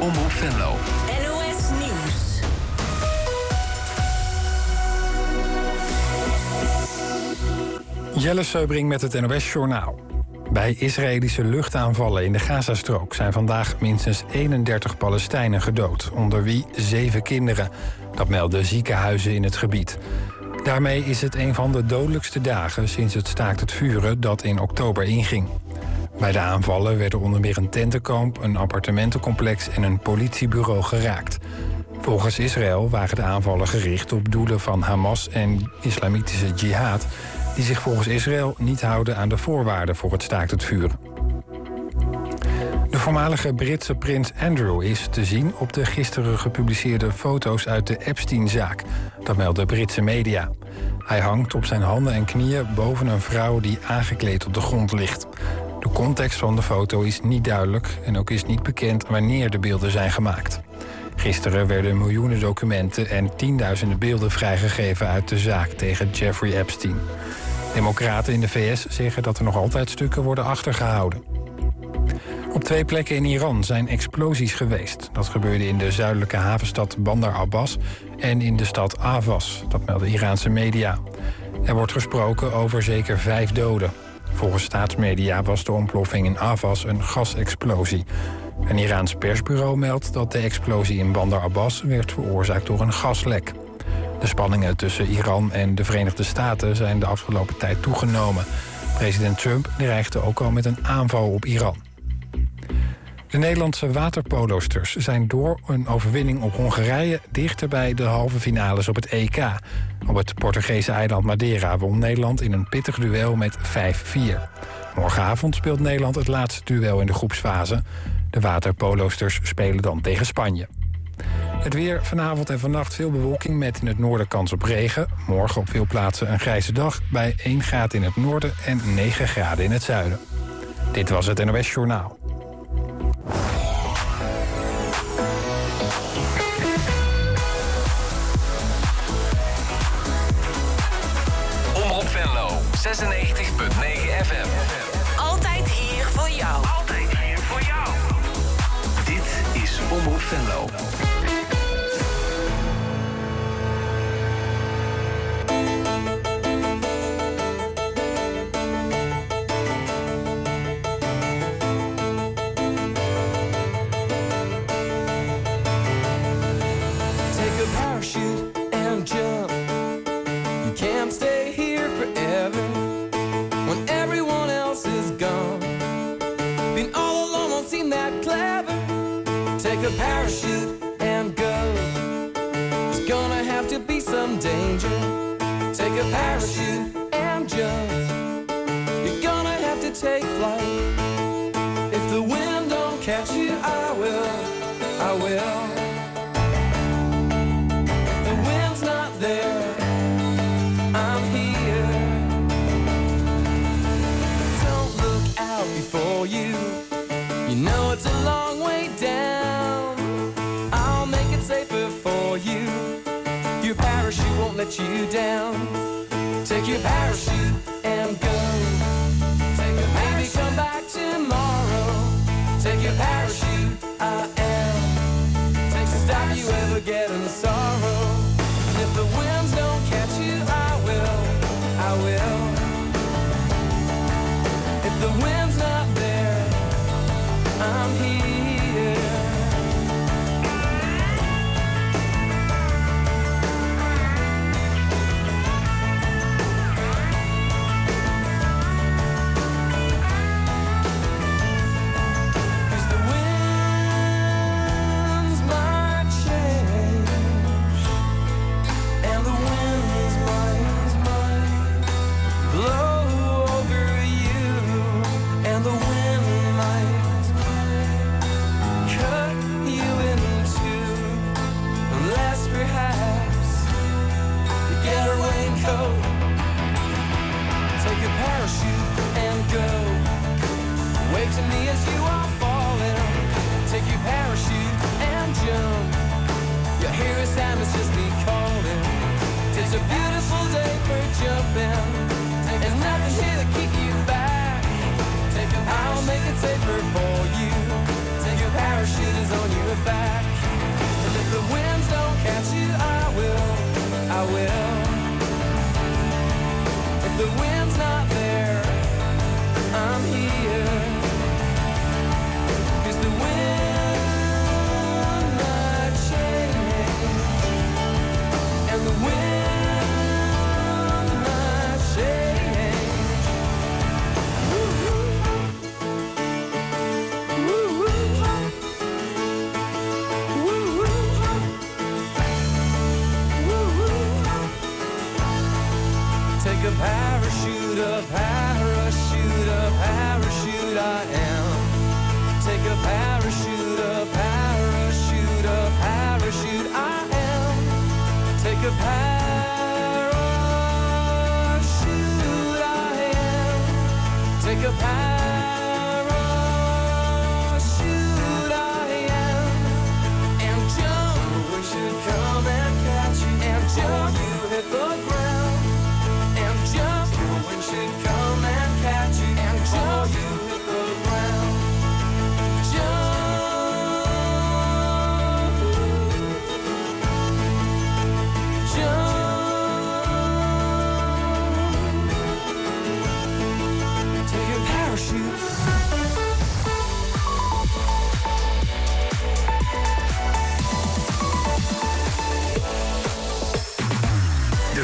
Omroep Venlo. NOS Nieuws. Jelle Seubring met het NOS Journaal. Bij Israëlische luchtaanvallen in de Gazastrook zijn vandaag minstens 31 Palestijnen gedood, onder wie 7 kinderen. Dat melden ziekenhuizen in het gebied. Daarmee is het een van de dodelijkste dagen sinds het staakt het vuren dat in oktober inging. Bij de aanvallen werden onder meer een tentenkamp, een appartementencomplex en een politiebureau geraakt. Volgens Israël waren de aanvallen gericht op doelen van Hamas en Islamitische Jihad, die zich volgens Israël niet houden aan de voorwaarden voor het staakt het vuren. De voormalige Britse prins Andrew is te zien op de gisteren gepubliceerde foto's uit de Epstein-zaak. Dat melden Britse media. Hij hangt op zijn handen en knieën boven een vrouw die aangekleed op de grond ligt. De context van de foto is niet duidelijk en ook is niet bekend wanneer de beelden zijn gemaakt. Gisteren werden miljoenen documenten en tienduizenden beelden vrijgegeven uit de zaak tegen Jeffrey Epstein. Democraten in de VS zeggen dat er nog altijd stukken worden achtergehouden. Op 2 plekken in Iran zijn explosies geweest. Dat gebeurde in de zuidelijke havenstad Bandar Abbas en in de stad Avas. Dat melden Iraanse media. Er wordt gesproken over zeker 5 doden. Volgens staatsmedia was de ontploffing in Avas een gasexplosie. Een Iraans persbureau meldt dat de explosie in Bandar Abbas werd veroorzaakt door een gaslek. De spanningen tussen Iran en de Verenigde Staten zijn de afgelopen tijd toegenomen. President Trump dreigde ook al met een aanval op Iran. De Nederlandse waterpolosters zijn door een overwinning op Hongarije dichter bij de halve finales op het EK. Op het Portugese eiland Madeira won Nederland in een pittig duel met 5-4. Morgenavond speelt Nederland het laatste duel in de groepsfase. De waterpolosters spelen dan tegen Spanje. Het weer, vanavond en vannacht veel bewolking met in het noorden kans op regen. Morgen op veel plaatsen een grijze dag bij 1 graad in het noorden en 9 graden in het zuiden. Dit was het NOS Journaal. Omroep Venlo, 96.9 FM. Altijd hier voor jou. Altijd hier voor jou. Dit is Omroep Venlo. A parachute and go. There's gonna have to be some danger. Take a parachute and jump. You're gonna have to take flight. If the wind don't catch you, I will. If the wind's not there, I'm here. Don't look out before you. You know it's a long way down. I'll make it safer for you. Your parachute won't let you down. Take your parachute and go. Take a maybe come back tomorrow. Take your parachute, I am. Take to stop you ever getting sorrow. And if the winds don't catch you, I will. If the wind's not there, I'm here. Cause the winds might change.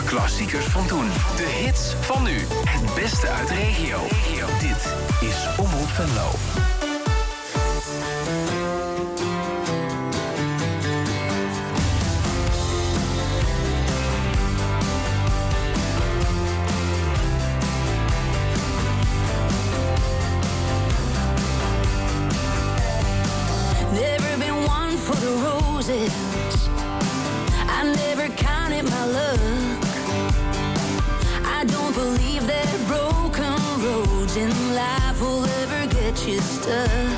Klassiekers van toen. De hits van nu. Het beste uit de regio. Dit is Omroep Venlo. Never been one for the roses. I never counted my luck. I don't believe that broken roads in life will ever get you stuck.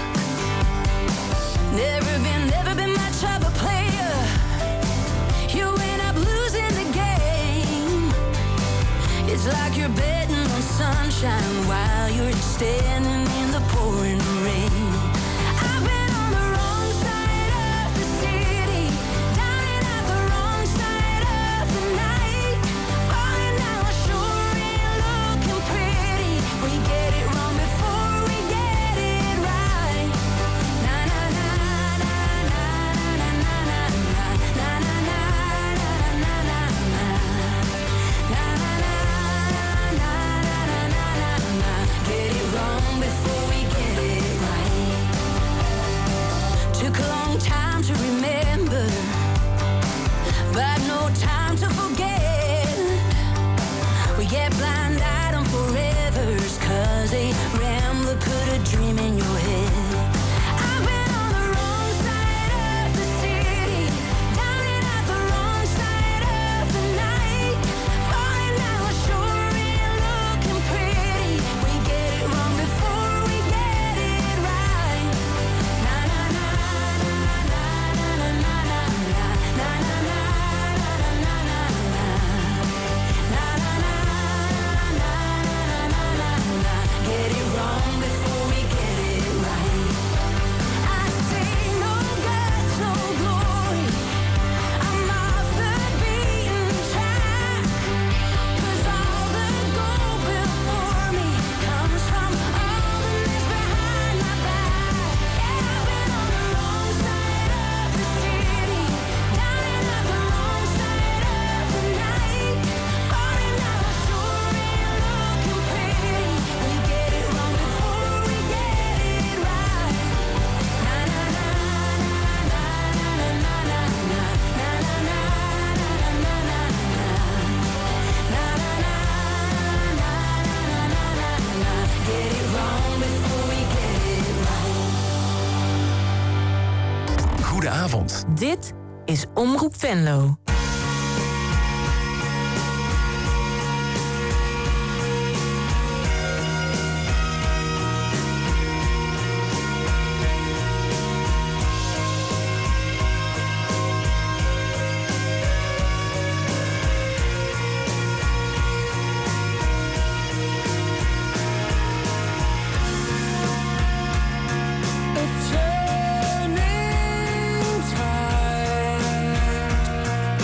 Never been much of a player. You end up losing the game. It's like you're betting on sunshine while you're standing in the pouring rain. I've been on the wrong side of the city, down and out the wrong side of the night. Falling down sure ain't looking pretty. We get it wrong before we get it right. Na na na na na na na na na na na na na na na na. Na na na na na na na na. Get it wrong before we get it right. Took a long time to remember, but no time to forget. We get blind-eyed on forevers, 'cause a rambler put a dream in your head. I've been on the wrong side of the city, down and out the wrong side of the night. Falling down sure ain't looking pretty. We get it wrong before we get it right. Na na na na na na na na na na na na na na na na. Na na na na na na na. Get it wrong before we get it right. I say no guts, no glory. I'm off the beaten track, 'cause all the gold before me comes from all the mess behind my back. Yeah, I've been on the wrong side of the city, down and out the wrong side of the night. Falling down sure ain't looking pretty. We get it wrong before we get it right. Na na na na na na na na na na na na na na na. Na na na na na na na. Get it wrong before we get it right. Goedenavond. Dit is Omroep Venlo. A turning tide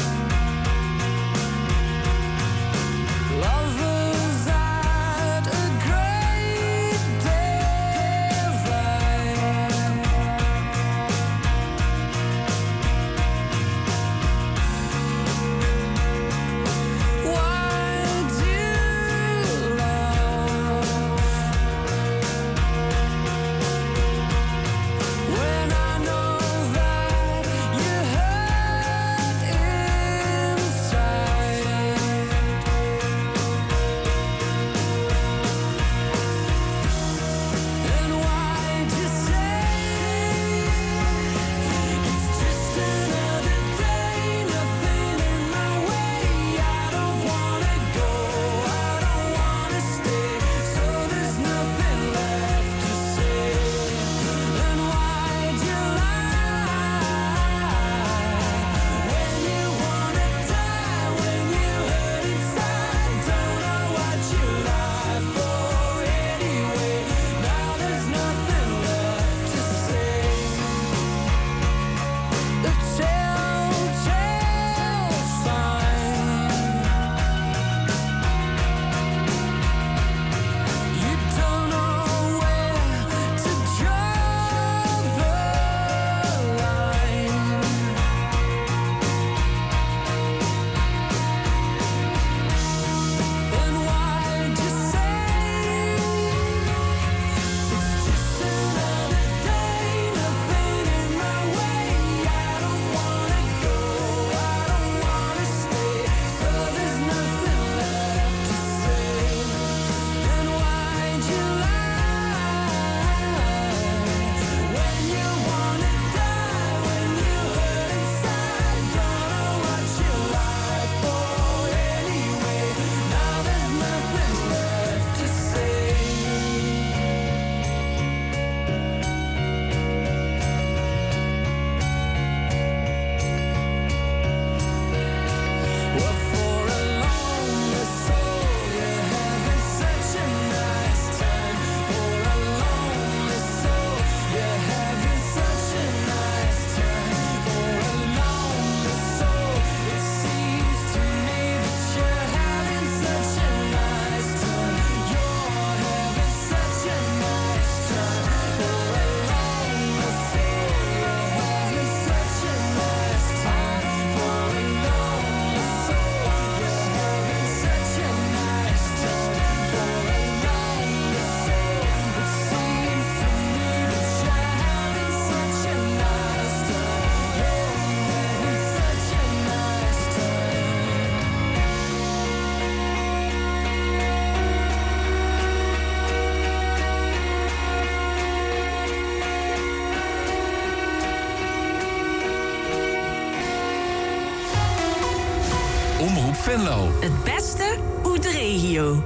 Omroep Venlo. Het beste uit de regio.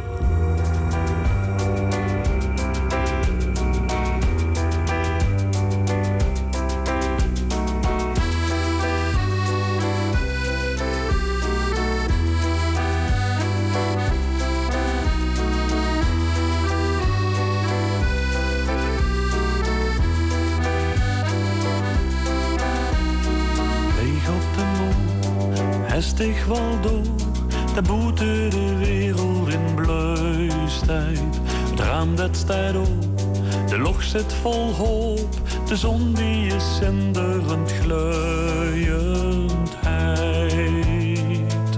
Hestig wel door, de boete de wereld in bluistijd. Het raam dat staat op, de log zit vol hoop. De zon die is zinderend gluiendheid.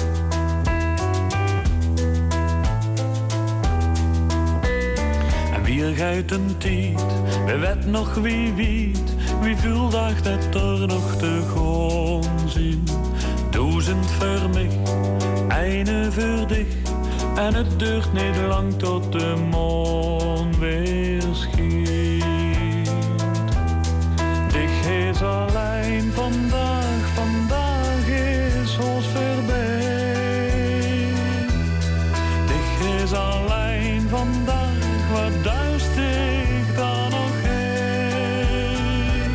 En wie gaat een tijd, wie weet nog wie weet. Wie voelt dat er nog te gaan zien. 1000 voor mij, eine voor dich. En het duurt niet lang tot de maan weer schijnt. Dich is alleen vandaag, vandaag is ons voorbij. Dich is alleen vandaag, wat duist ik dan nog heen.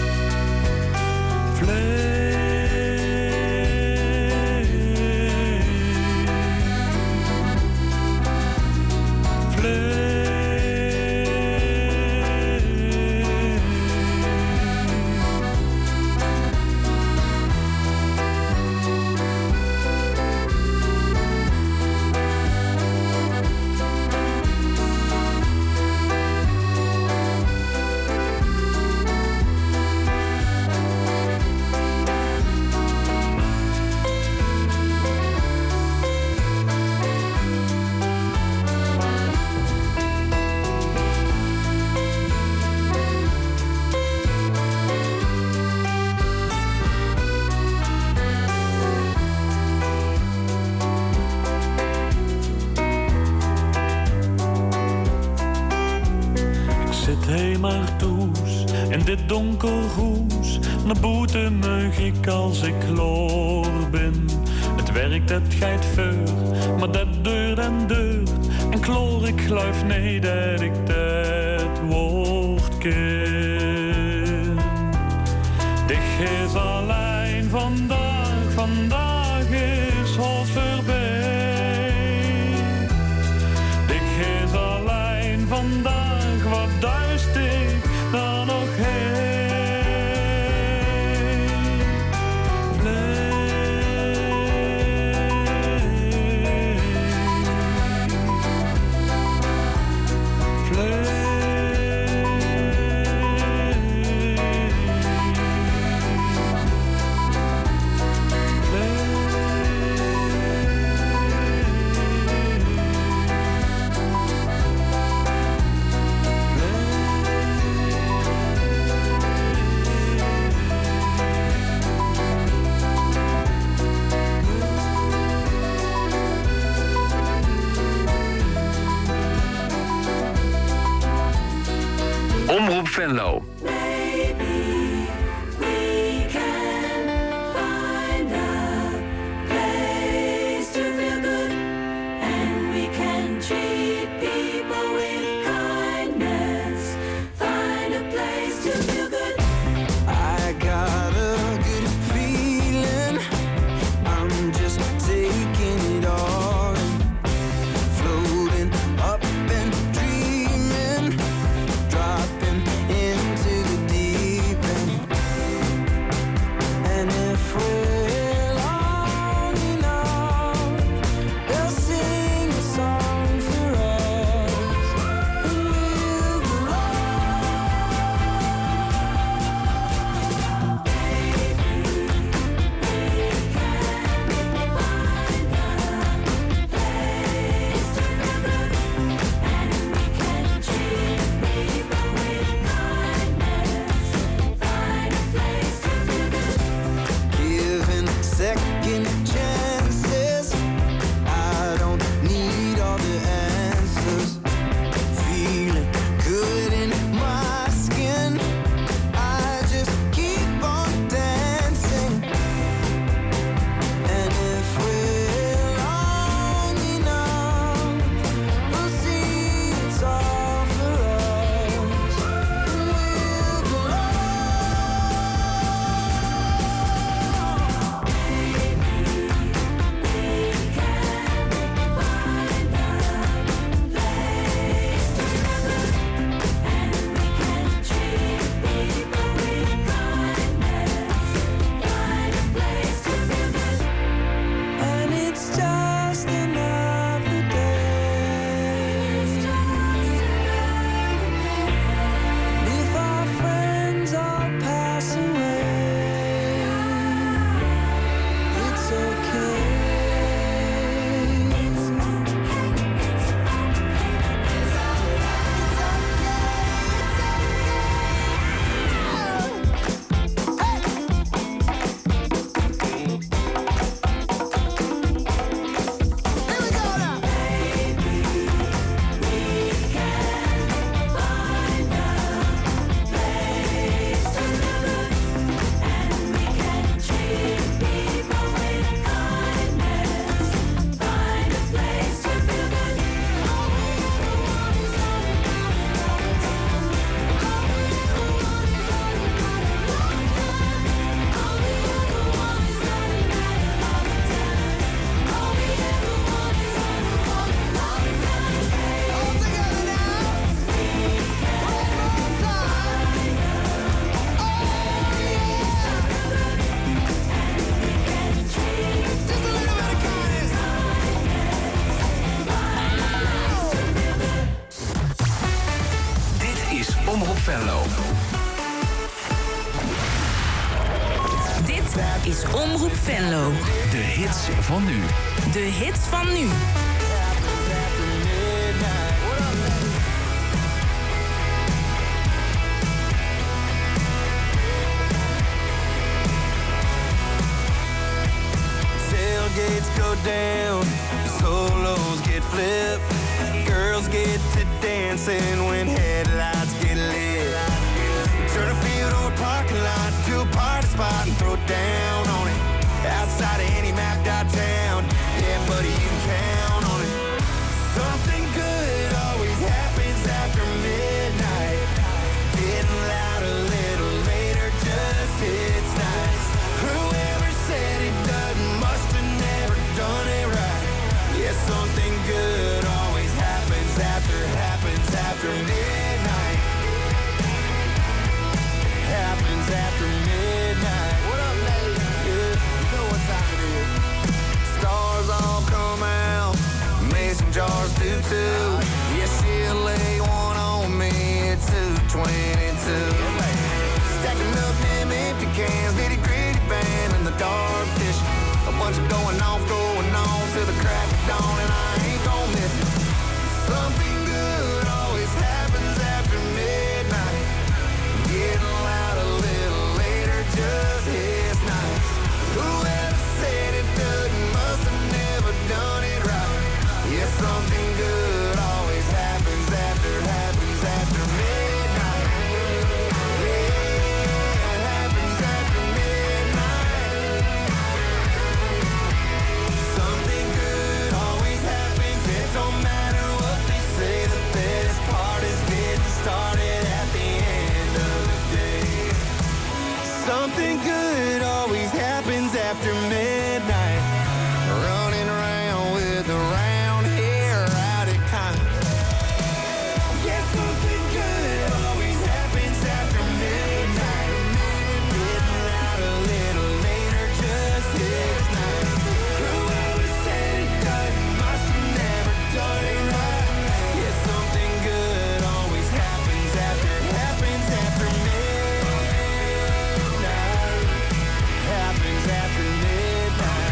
Dit donker hoes, naar boeten mug ik als ik klaar ben. Het werk dat gaat voor, maar dat deurt en deurt. En kloor ik geloof niet dat ik dat woord ken. Dich is alleen vandaag, vandaag is ons voorbij. Dich is alleen vandaag, wat duist ik dan nog heen. Vlees. is Omroep Venlo. De hits van nu. De hits van nu. Tailgates go down, solos get flipped, girls get to dancing when headlights get lit. Turn a field or a parking lot to a party spot and throw down on it. Outside of any mapped out town, yeah, buddy, you can count on it. Something good always happens after midnight. Getting loud a little later just hits nice. Whoever said it doesn't must have never done it right. Yeah, something good always happens after midnight. Happens after midnight. What up, lady? Yeah, you know what time it is. Stars all come out, mason jars do too. Yeah, she'll lay one on me at 2:22. Stacking up them empty cans, nitty gritty band and the dark fish. A bunch of going on till the crack of dawn, and I ain't gon' miss it. Something good always happens after midnight. Getting loud a little later just hits nice. Whoever said it doesn't must have never done it right. Yeah, something good always happens after midnight. Yeah, it happens after midnight. Something good always happens. It don't matter what they say. The best part is getting started at the end of the day. Something good always happens after midnight. Running around with the round hair out at time. Yeah, something good always happens after midnight. Getting loud a little later just hits nice. Whoever said it doesn't must have never done it right. Yeah, something good always happens after midnight. Happens after midnight.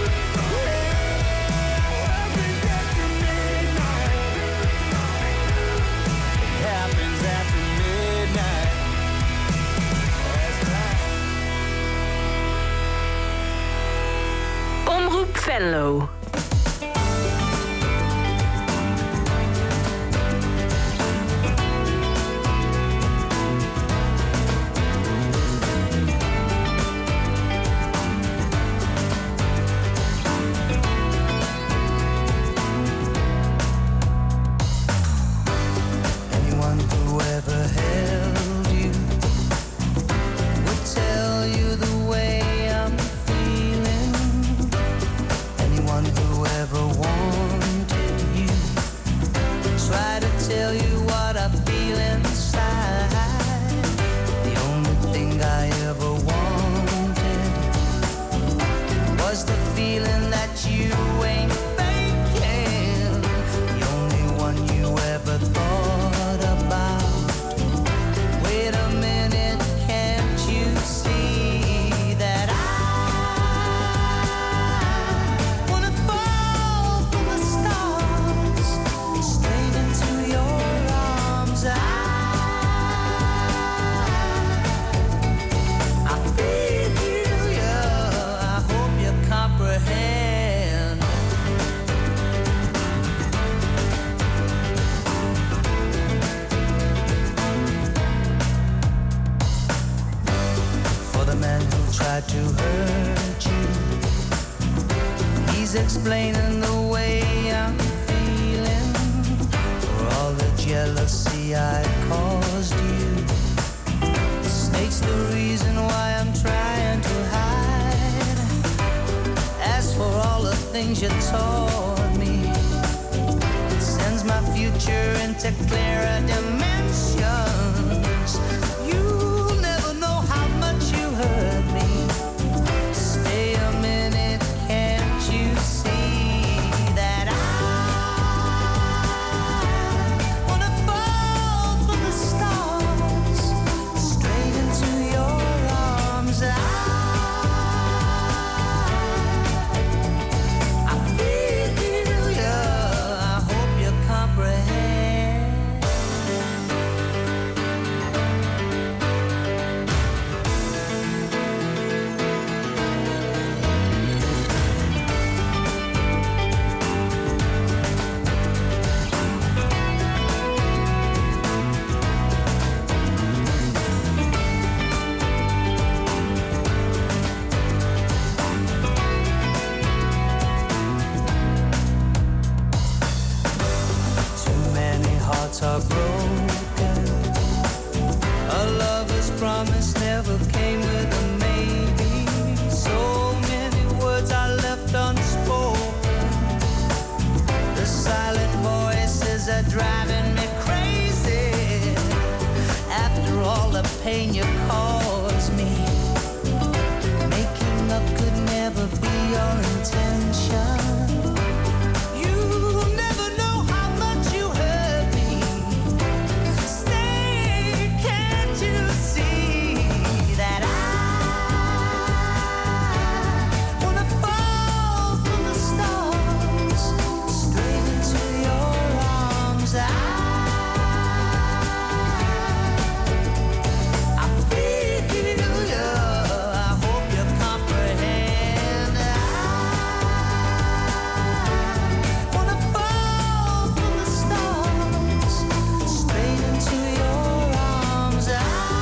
Yeah, happens after midnight. That's right. Omroep Venlo. Anyone who ever held you would tell you the way I'm feeling. Anyone who ever wanted you try to tell you what I feel inside. The only thing I ever wanted was the feeling that you ain't faking. The only one you ever thought about. Wait a minute, can't you see that I wanna fall from the stars straight into your arms? I feel you, I hope you comprehend. For the man who tried to hurt you, he's explaining the way I'm feeling. For all the jealousy I caused you, the snake's the reason why I'm trying to hide. As for all the things you taught me, it sends my future into clearer dimensions. You'll never know how much you hurt me. Stay a minute, can't you see that I wanna fall from the stars straight into your arms? I pain you cause me. Making up could never be your intention. You never know how much you hurt me. Stay, can't you see that I wanna fall from the stars straight into your arms? I feel you. I hope you comprehend. I wanna fall from the stars straight into your arms. I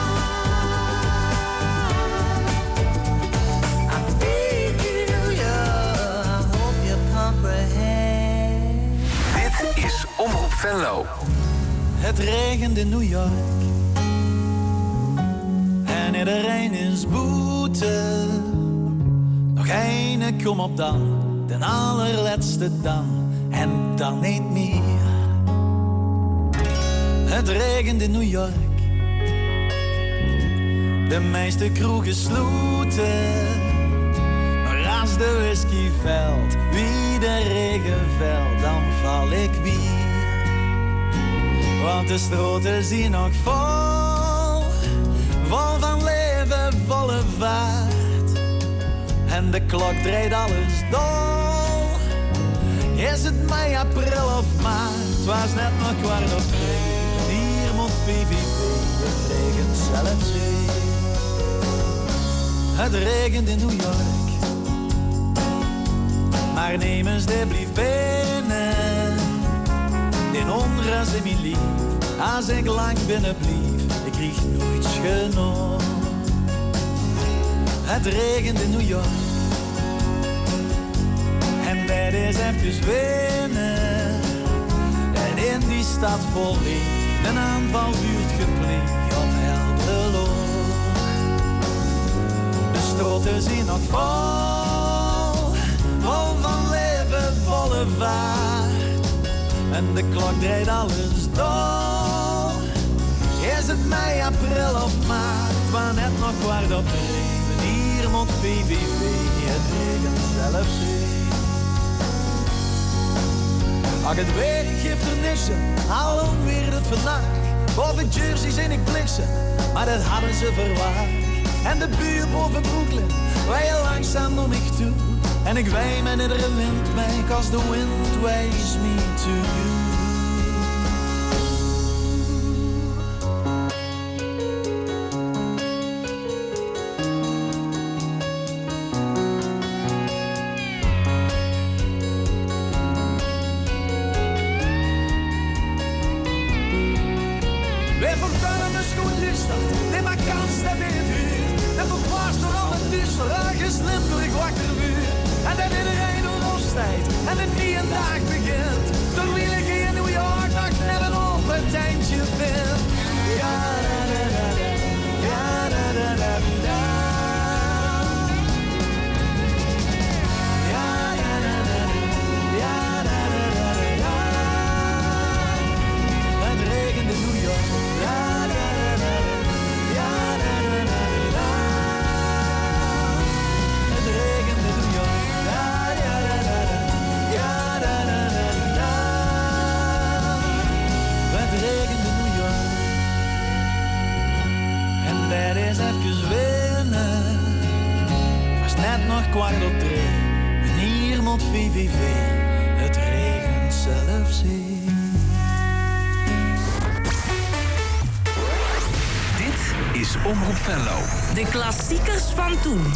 feel you. I hope you comprehend. Dit is Omroep Venlo. Het regent in New York en iedereen is boete. Nog één, kom op dan, de allerlaatste dan en dan niet meer. Het regent in New York, de meeste kroegen sloeten. Maar als de whisky valt, wie de regen valt, dan val ik weer. Want de stroten zien nog vol, vol van leven, volle vaart. En de klok draait alles dol. Is het mei, april of maart? Het was net nog 2:15. Hier moet VVV, het regent zelfs weer. Het regent in New York, maar neem eens alsjeblieft binnen. In onrust in mijn lief, als ik lang binnen blief, ik kreeg nooit genoeg. Het regent in New York, en dat is even winnen. En in die stad vol licht, een aanval vuurt gepleegd op heldere loog. De stroten zien nog vol, vol van leven, volle vaart. En de klok draait alles door. Is het mei, april of maart? Maar net nog 2:15. Hier moet VVV, het regent zelfs weer. Ach, het weer, ik geef er niks aan. Al weer het vandaag. Boven jerseys en ik bliksem, maar dat hadden ze verwacht. En de buurt boven Brooklyn, wij langzaam om ik toe. En ik wei me iedere wind mee, 'cause the wind waves me to you. Weer van tuin mijn schoen rustig, neem maar kans dat in het uur. En van dwars door al het duister, ergens Limburg wakker vuur. En dat iedereen door opstijgt en het niet een dag begint. Door wil ik in New York nog net een open tentje vind. Ja, da, da, da, da. Ja, da, da, da, da. Ja, da, da, da, da. Ja, da, da, da, da. Het regent in New York. Ja, da, da, da, da. Ja, da, da, da, da. Het regent in New York. Dat is even winnen. Was net nog 2:15. En hier moet VVV, het regent zelfs hier. Dit is Omroep Venlo. De klassiekers van toen.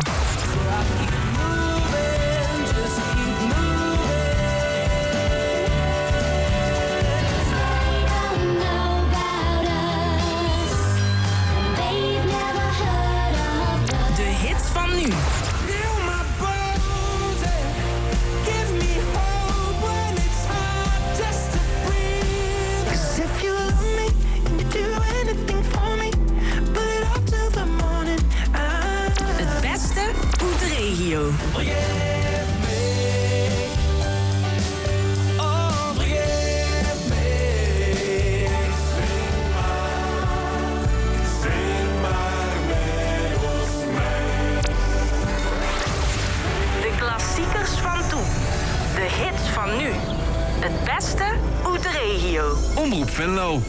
De hits van nu. Het beste uit de regio. Vind beste uit de regio. Omroep Venlo.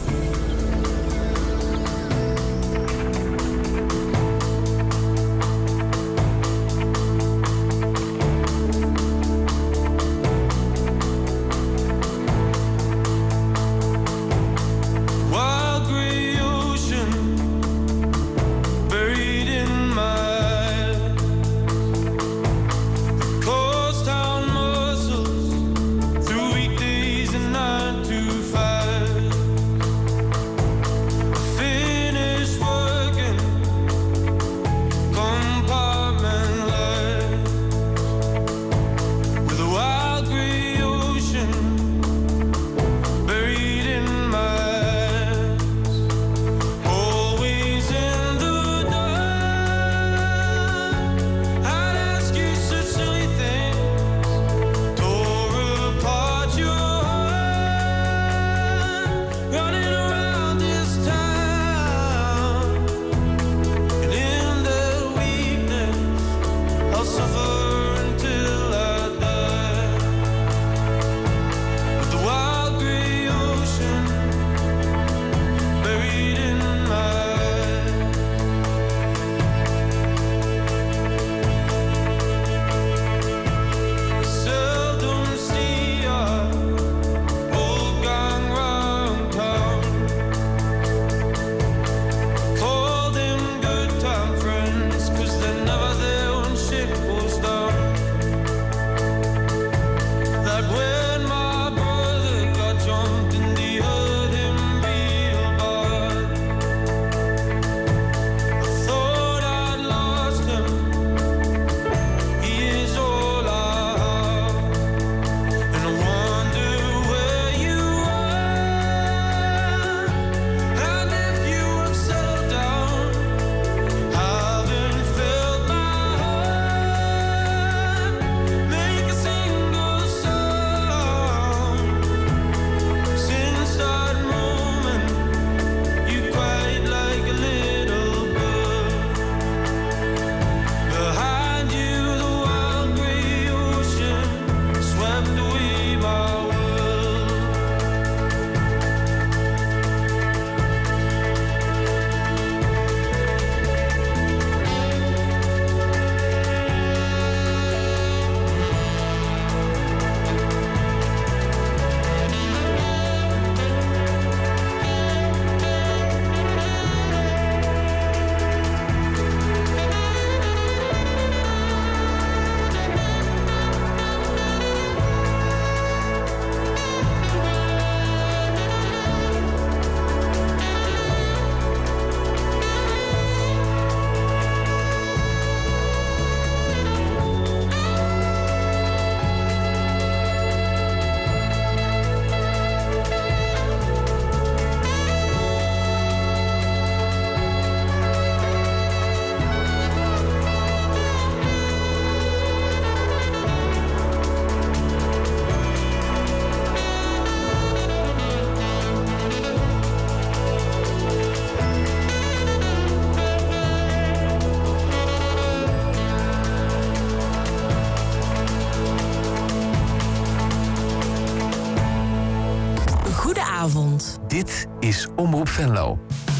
Goedenavond. Dit is Omroep Venlo.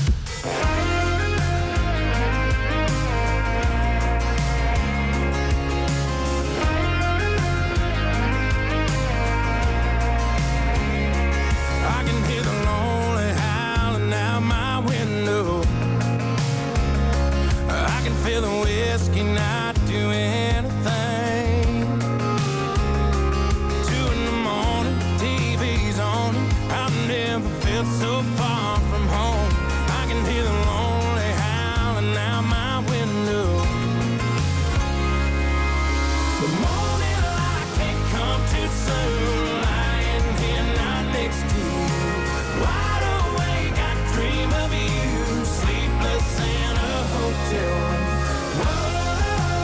So far from home, I can hear the lonely howling out my window. The morning light can't come too soon, lying here not next to you. Wide awake, I dream of you, sleepless in a hotel room. Whoa.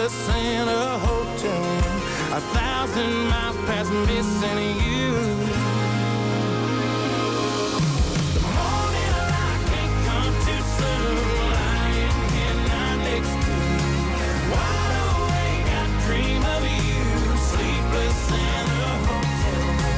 sleepless in a hotel room, 1,000 miles past missing you. The morning light can't come too soon, lying here not next to you. Wide awake, I dream of you, sleepless in a hotel room.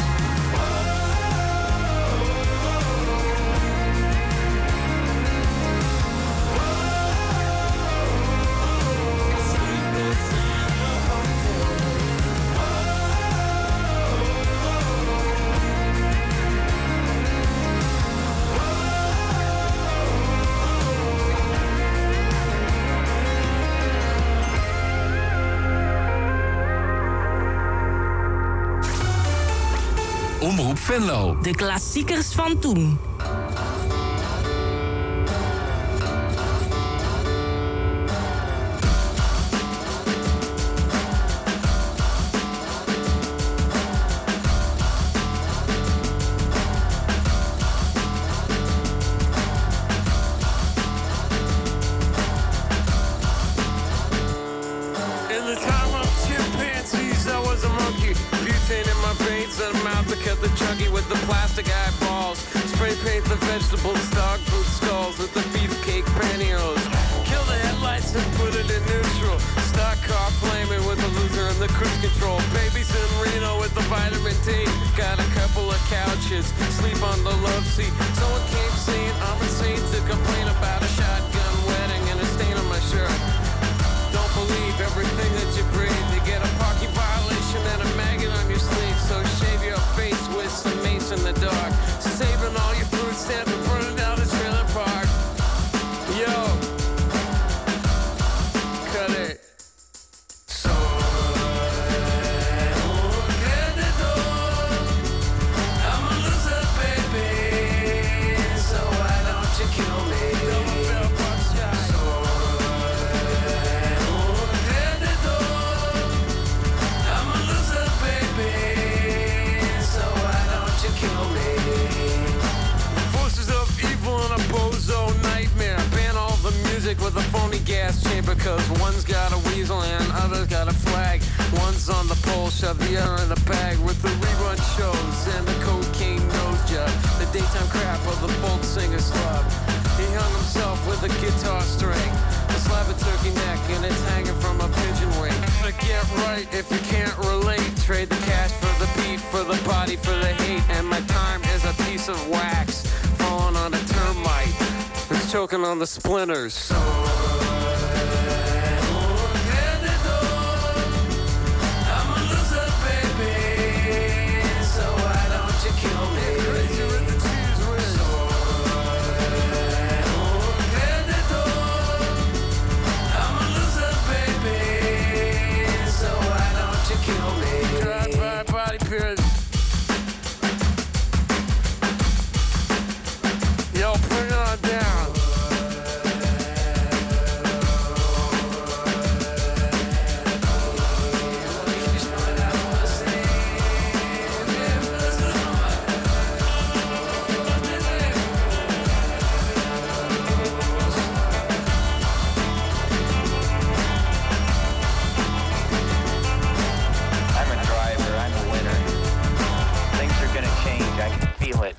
Omroep Venlo. De klassiekers van toen. The chuggy with the plastic eyeballs, spray paint the vegetables, dog food skulls with the beefcake pantyhose. Kill the headlights and put it in neutral. Stock car flaming with the loser and the cruise control. Babies in Reno with the vitamin D. Got a couple of couches, sleep on the love seat. Someone came saying I'm insane to complain about a shotgun wedding and a stain on my shirt. Don't believe everything that you breathe. You get a parking violation and a maggot on your sleeve. So shave your face with some mace in the dark. Saving all your food stamps and burning down the trailer park. Yo, cut it. I'm a loser, baby. So why don't you kill me? Kill me. Forces of evil in a bozo nightmare. Ban all the music with a phony gas chamber, cause one's got a weasel and others got a flag. One's on the pole, shove the other in the bag with the rerun shows and the cocaine nose job. The daytime crap of the folk singer slub. He hung himself with a guitar string, a slab of turkey neck, and it's hanging from a pigeon wing. But get right if you can't relate. Trade the cash for the beat, for the body, for the hate. And my time is a piece of wax falling on a termite. It's choking on the splinters. I'm a loser, baby. So why don't you kill me? Crazy with the cheese whiz. I'm a loser, baby. So why don't you kill me? Drive-by body pierce. Yo, put it on down. I'm a driver, I'm a winner. Things are gonna change, I can feel it.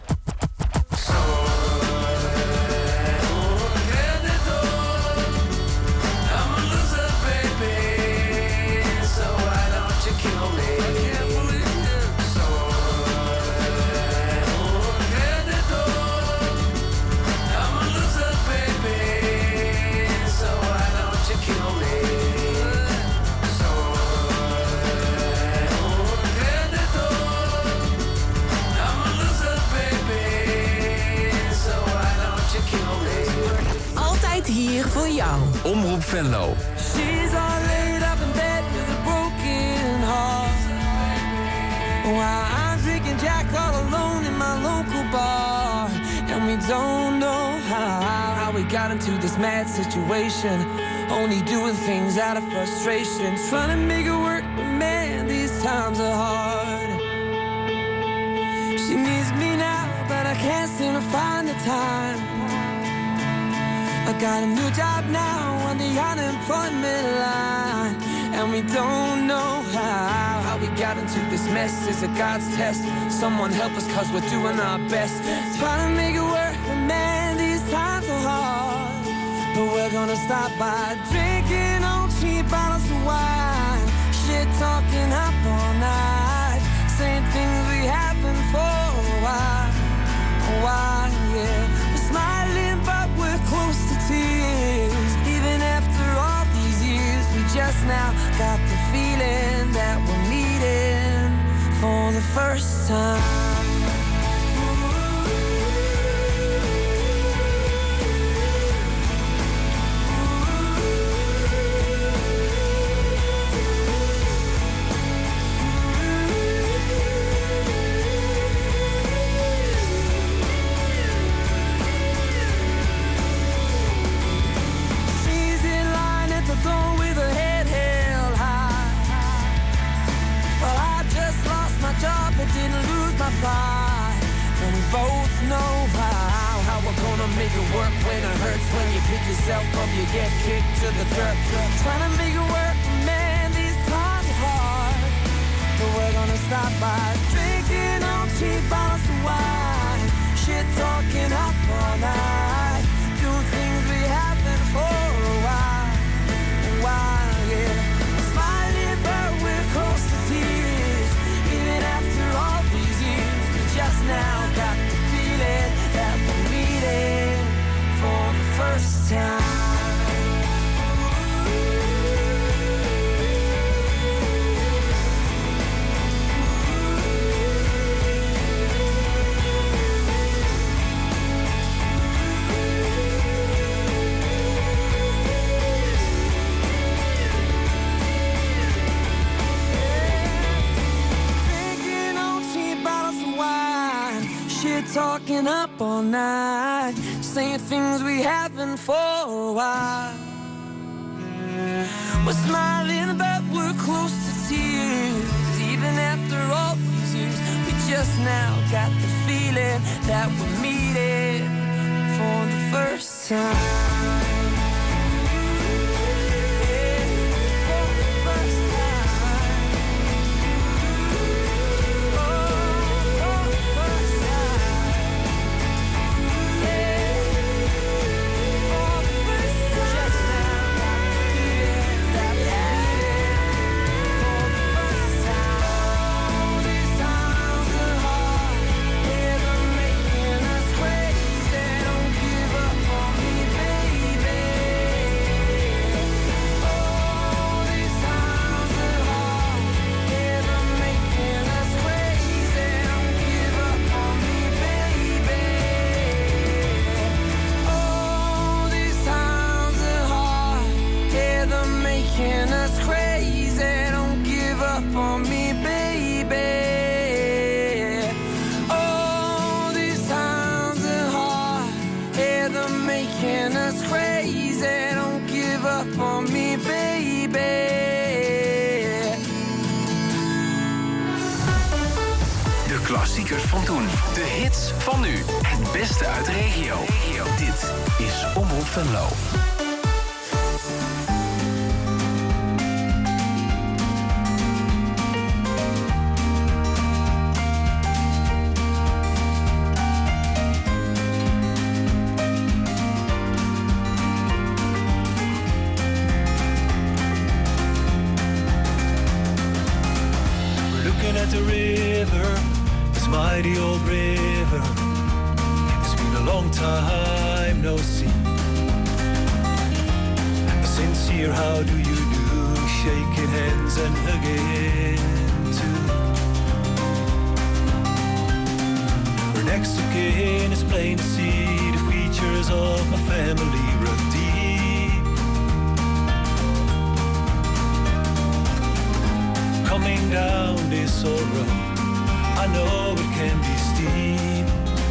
Hier voor jou. Omroep Venlo. She's all laid up in bed with a broken heart, while I'm drinking Jack all alone in my local bar. And we don't know how we got into this mad situation, only doing things out of frustration, trying to make it work, but man, these times are hard. She needs me now, but I can't seem to find the time. I got a new job now on the unemployment line. we don't know how we got into this mess. Is it God's test? Someone help us, cause we're doing our best. Trying to make it work, but man, these times are hard. But we're gonna stop by drinking on cheap bottles of wine. Shit talking up all night, saying things we haven't for a while, yeah. We're smiling but we're close to tears. Even after all these years, we just now got the feeling that we're meeting for the first time. And we both know how we're gonna make it work when it hurts. When you pick yourself up, you get kicked to the dirt. Trying to make it work, man, these times are hard. But we're gonna stop by drinking on cheap bottles of wine. Shit talking up all night, doing things we haven't for a while, yeah. Smiling but we're close to tears. Even after all these years, we just now got the feeling that we're meeting for the first time. Talking up all night, saying things we haven't for a while. We're smiling but we're close to tears. Even after all these years, we just now got the feeling that we're meeting for the first time. Klassiekers van toen. De hits van nu. Het beste uit de regio. Dit is Omroep Venlo. Mighty old river, it's been a long time no see. Sincere, how do you do? Shaking hands and again too. We're next of kin, it's plain to see the features of my family run deep. Coming down this old road, I know it can be steep.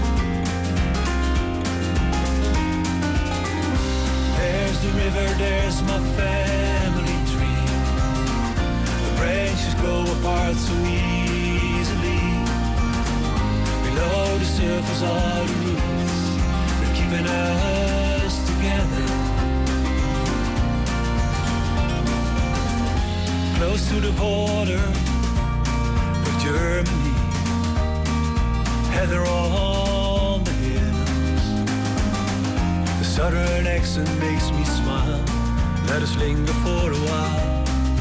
There's the river, there's my family tree. The branches grow apart so easily. Below the surface are the roots, they're keeping us together. close to the border of Germany. Heather on the hills. The southern accent makes me smile. Let us linger for a while.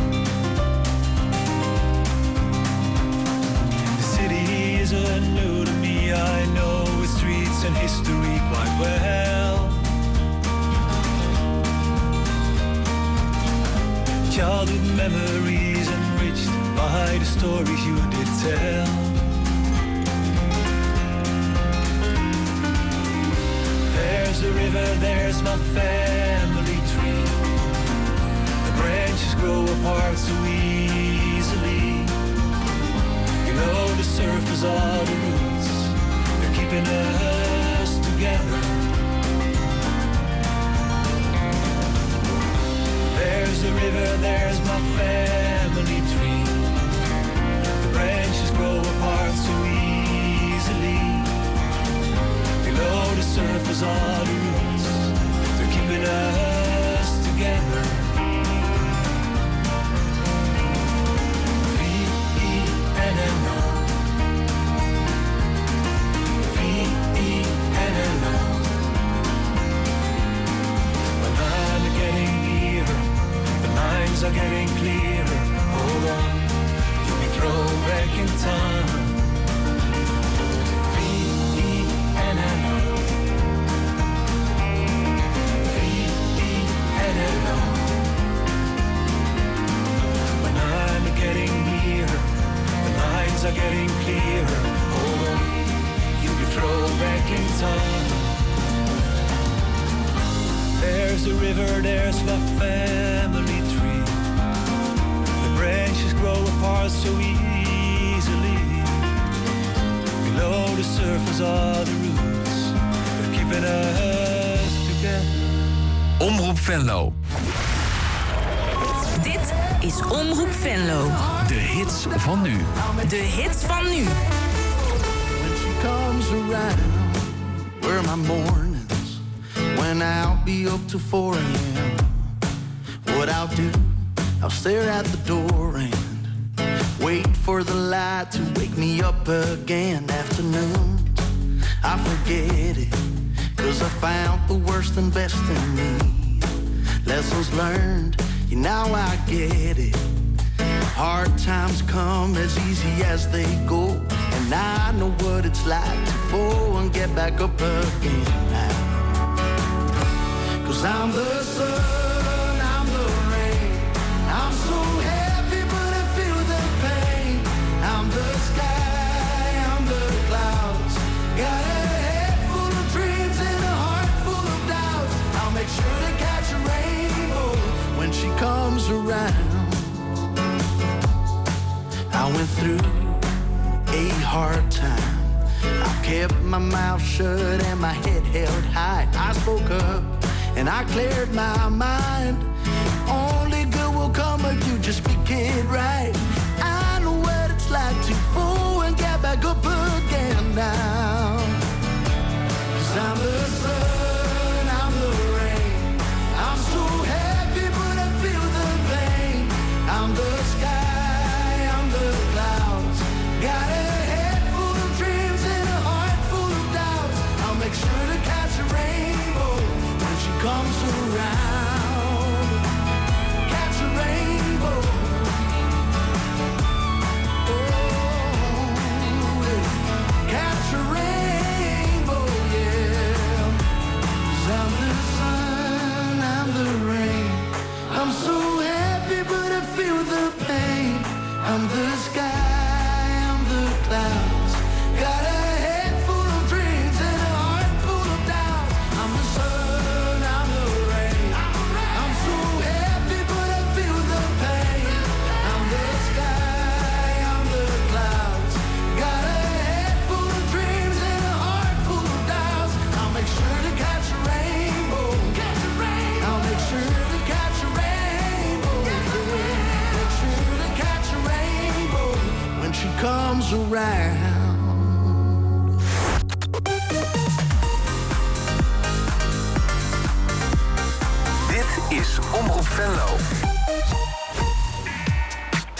The city isn't new to me. I know its streets and history quite well. Childhood memories enriched by the stories you did tell. There's a river, there's my family tree. The branches grow apart so easily. Below the surface are the roots. They're keeping us together. There's a river, there's my family tree. The branches grow apart so easily. Below the surface are the roots. They're keeping us together. V-E-N-N-O. V-E-N-N-O. When I'm getting nearer, the lines are getting clearer. Hold on, you'll be thrown back in time. V-E-N-N-O. V-E-N-N-O. When I'm getting nearer, the lines are getting clearer. Hold on, you'll be thrown back in time. There's a river, there's my family tree. The branches grow apart so easily. Below the surface are the roots. They're keeping us together. Omroep Venlo. Dit is Omroep Venlo. De hits van nu. De hits van nu. When she comes around, where my mornings, when I'll be up to 4 a.m. What I'll do, I'll stare at the door and wait for the light to wake me up again. Afternoons, I forget it, 'cause I found the worst and best in me. Lessons learned, now I get it. Hard times come as easy as they go, and I know what it's like to fall and get back up again now. 'Cause I'm the sun, I'm the rain. I'm so happy but I feel the pain. I'm the sky, I'm the clouds. Got a head full of dreams and a heart full of doubts. I'll make sure to catch a rainbow when she comes around. I went through a hard time. I kept my mouth shut and my head held high. I spoke up and I cleared my mind. Only good will come of you, just speak it right. I know what it's like to fall and get back up again now. 'Cause I'm the sun, I'm the rain. I'm so happy but I feel the pain. I'm the sky, I'm the clouds. Got a head full of dreams and a heart full of doubts. I'll make sure to catch a rainbow when she comes around. Catch a rainbow. Oh, yeah. Catch a rainbow, yeah. 'Cause I'm the sun, I'm the rain. I'm so happy but I feel the pain. I'm the sky, I'm the clouds. Got a head full of dreams and a heart full of doubt. I'm the sun, I'm the rain. I'm so happy but I feel the pain. I'm the sky, I'm the clouds. Got a head full of dreams and a heart full of doubts. I'll make sure to catch a rainbow. I'll make sure to catch a rainbow. Make sure to catch a rainbow when she comes around. Dit is Omroep Venlo.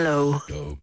Venlo.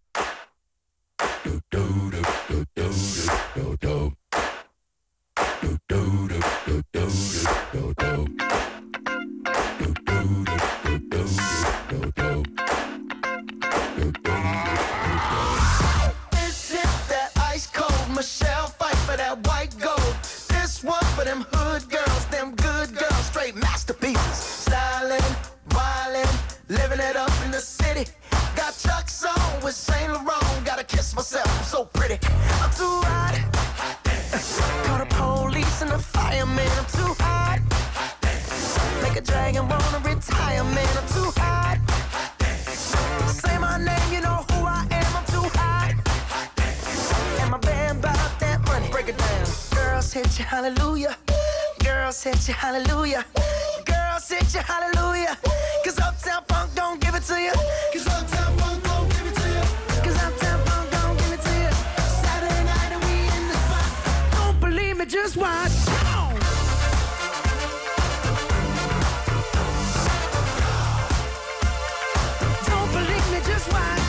This is that ice cold Michelle fight for that white gold. This one for them hood girls, them good girls, straight masterpieces. Styling, wildin', living it up in the city. Got Chuck's on with Saint Laurent. Gotta kiss myself, I'm so pretty. I'm too hot. Call the police and the fireman. I'm too hot. Make a dragon wanna retire, man. I'm too hot. Say my name, you know who I am. I'm too hot. And my band bought that money. Break it down. Girls hit you, hallelujah. Girls hit you, hallelujah. Girls hit you, hallelujah. Cause Uptown Funk don't give it to you. Cause Uptown Funk don't give it to you. Cause Uptown Funk don't give it to you. Saturday night and we in the spot. Don't believe me, just watch. Don't believe me, just watch.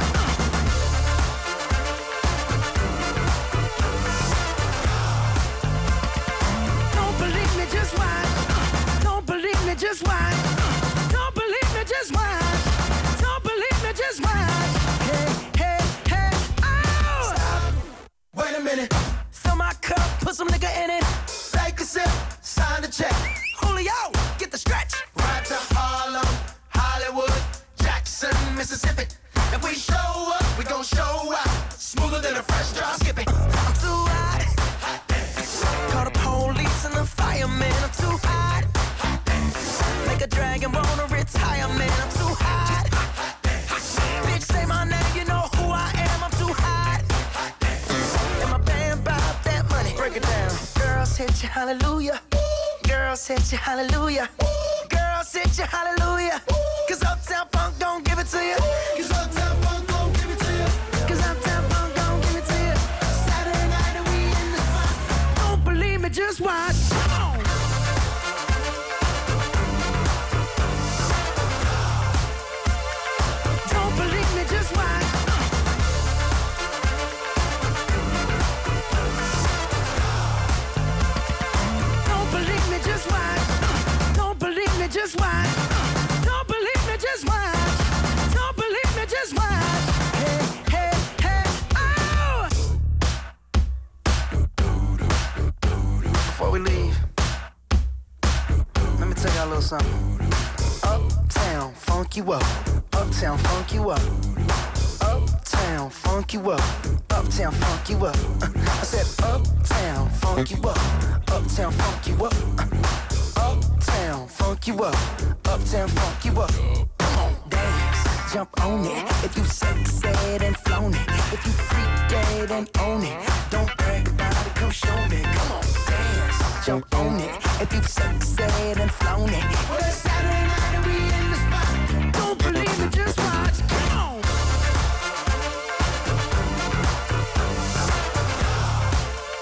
Don't believe me, just watch. Don't believe me, just watch. Don't believe me, just watch. Don't believe me, just watch. Hey, hey, hey, oh! Stop. Wait a minute. Fill my cup, put some nigga in it. Take a sip, sign the check. Julio, get the stretch. Right to Harlem, Hollywood, Jackson, Mississippi. If we show up, we gon' show out. Smoother than a fresh drop. Skip it. I'm too hot. Call the police and the fireman. I'm too hot. Make a dragon wanna retire, man. I'm too hot. Bitch, say my name, you know who I am. I'm too hot. And my band bought that money. Break it down. Girls hit you, hallelujah. Girls hit you, hallelujah. Girls hit you, hallelujah. Cause Uptown Funk don't give it to you. Cause Uptown Funk don't give it to you. Cause Uptown Funk don't give it to you. Saturday night and we in the spot. Don't believe me, just watch. Don't believe me, just watch. Don't believe me, just watch. Don't believe me, just watch. Don't believe me, just watch. Don't believe me, just watch. Hey, hey, hey, oh! Before we leave, let me tell y'all a little something. Uptown, funk you up. Uptown, funk you up. Uptown, funk you up. Uptown, funk you up. I said uptown, funk you up. Uptown, funk you up. Uptown, funk you up. Uptown, funk you up. Come on, dance, jump on it. If you sexed and flown it. If you freak dead and own it. Don't brag about it, come show me. Come on, dance, jump on it. If you sexed and flown it.